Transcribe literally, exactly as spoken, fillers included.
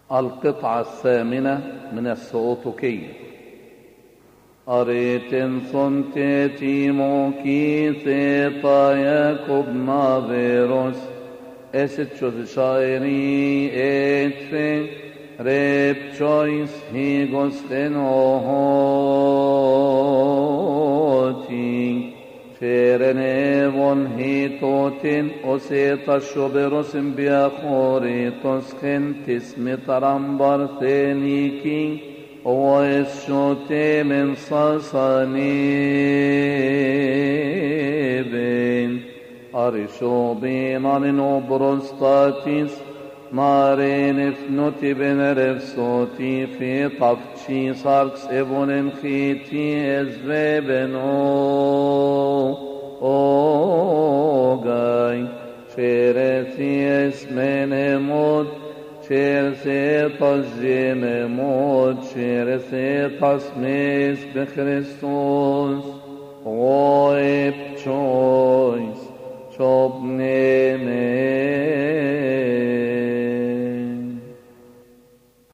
القطعة الثامنة من السؤوطكية. أريتن صنتي موكي ثيطا ياكوب مافيروس اسد شوز شايري اتفي ريب تشويس هيغوس خنوهوتي فيرنيفون هيتوتين أسيطا شوبروس بياخوريتوس خنتس مترمبر ثينيكي ويسوتي من صصانيبين أرشوبين أرنو بروستاتيس مارين فنوتي بنرفسوتي في طفتشي ساركس إبن خيتي إزبابن أوغاي شيرتي اسمين موت شيرسي تجيم موت شيرسي تسميس بخريستوس